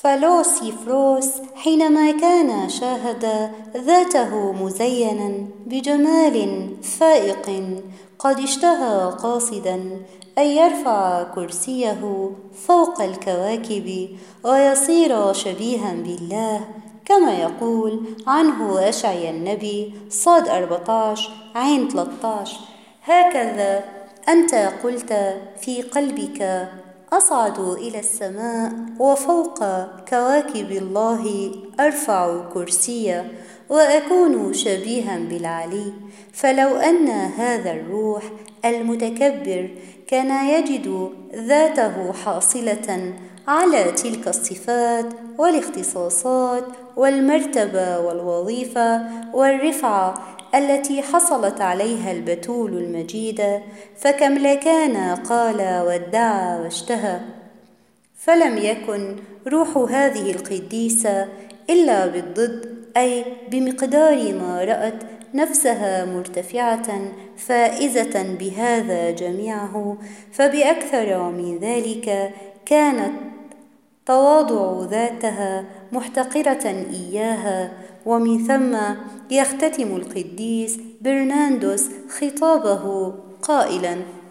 فلوسيفروس حينما كان شاهد ذاته مزينا بجمال فائق قد اشتهى قاصدا أن يرفع كرسيه فوق الكواكب ويصير شبيها بالله، كما يقول عنه أشعيا النبي صاد 14 عين 13: هكذا أنت قلت في قلبك: أصعد إلى السماء وفوق كواكب الله أرفع كرسي وأكون شبيها بالعلي. فلو أن هذا الروح المتكبر كان يجد ذاته حاصلة على تلك الصفات والاختصاصات والمرتبة والوظيفة والرفعة التي حصلت عليها البتول المجيدة، فكم لكان قال وادعى واشتهى. فلم يكن روح هذه القديسة إلا بالضد، أي بمقدار ما رأت نفسها مرتفعة فائزة بهذا جميعه، فبأكثر من ذلك كانت تواضع ذاتها محتقرة إياها. ومن ثم يختتم القديس برناردوس خطابه قائلا: